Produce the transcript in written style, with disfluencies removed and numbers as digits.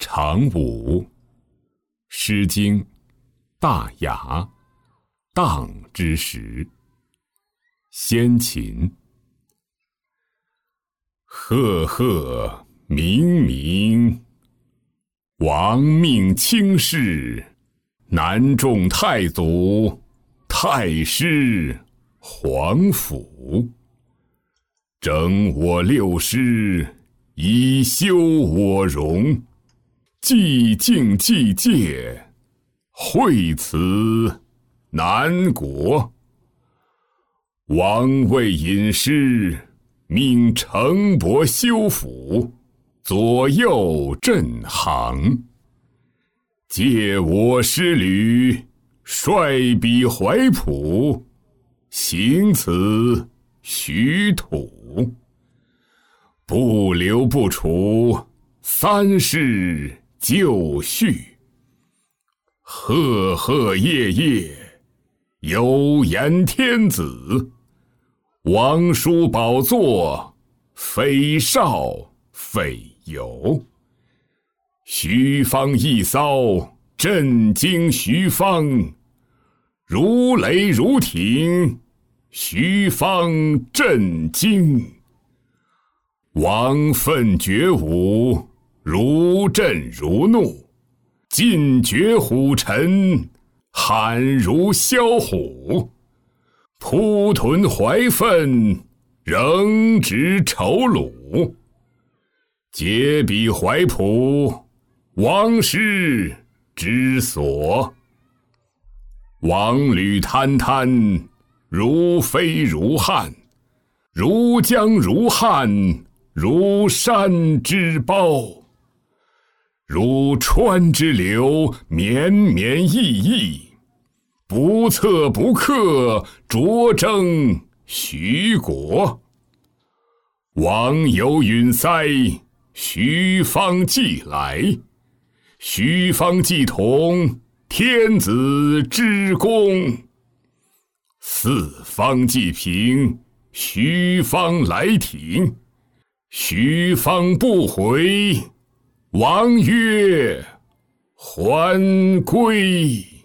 长舞。诗经·大雅·荡之时。先秦。赫赫明明，王命卿士，南仲太祖，太师，皇甫。整我六师，以修我容。既敬既戒，惠此南国。王位引师，命城伯修府，左右镇行。借我师旅，率彼怀朴，行此许土。不留不除，三世就绪。赫赫夜夜，有言天子。王叔宝座，非少非有。徐方一骚，震惊徐方。如雷如霆，徐方震惊。王奋觉武，如震如怒。尽觉虎臣，喊如枭虎。扑屯怀愤，仍执仇虏。解彼怀朴，王师之所。王履滩滩，如飞如汉。如江如汉，如山之胞。如川之流，绵绵溢溢。不测不克，卓争徐国。王有允塞，徐方既来。徐方既同，天子之功。四方既平，徐方来庭。徐方不回，王曰还归。